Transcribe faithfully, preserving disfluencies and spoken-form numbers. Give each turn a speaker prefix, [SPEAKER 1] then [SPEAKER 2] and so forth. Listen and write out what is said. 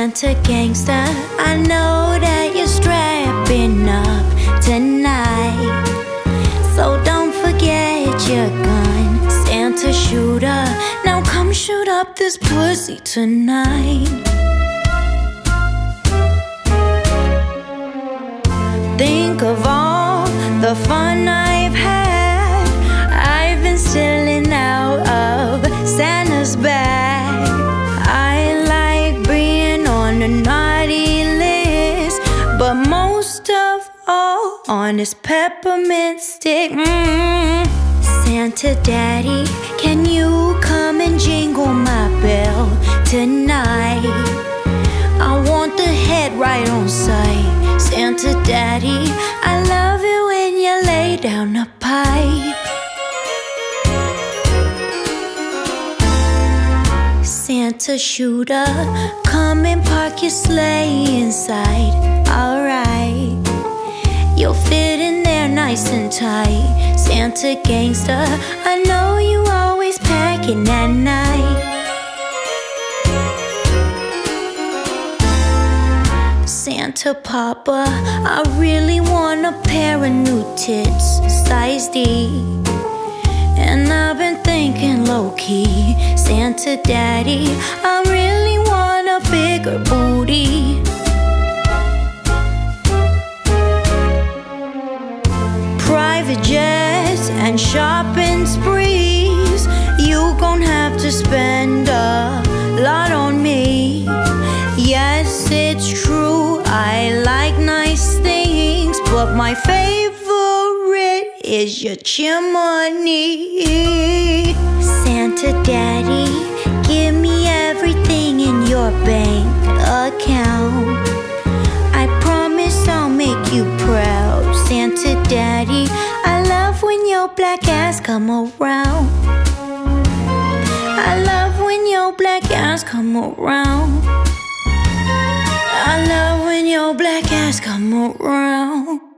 [SPEAKER 1] Santa gangster, I know that you're strapping up tonight, so don't forget your gun. Santa shooter, now come shoot up this pussy tonight. Think of all the fun I've had. I've been stealing out of Santa's bag. I like being on the naughty list, but most of all on this peppermint stick. mm. Santa Daddy, can you come and jingle my bell tonight? I want the head right on sight. Santa Daddy, I love it when you lay down a pipe. Santa shooter, come and park your sleigh inside. Alright, you'll fit in there nice and tight. Santa gangster, I know you always packing at night. Santa Papa, I really want a pair of new tits, size D. And I've been thinking low-key, Santa Daddy, I really want a bigger booty. Private jets and shopping sprees, you gon' have to spend a lot on me. Yes, it's true, I like nice things, but my favorite is your chimney. Santa Daddy, give me everything in your bank account. I promise I'll make you proud. Santa Daddy, I love when your black ass come around. I love when your black ass come around. I love when your black ass come around.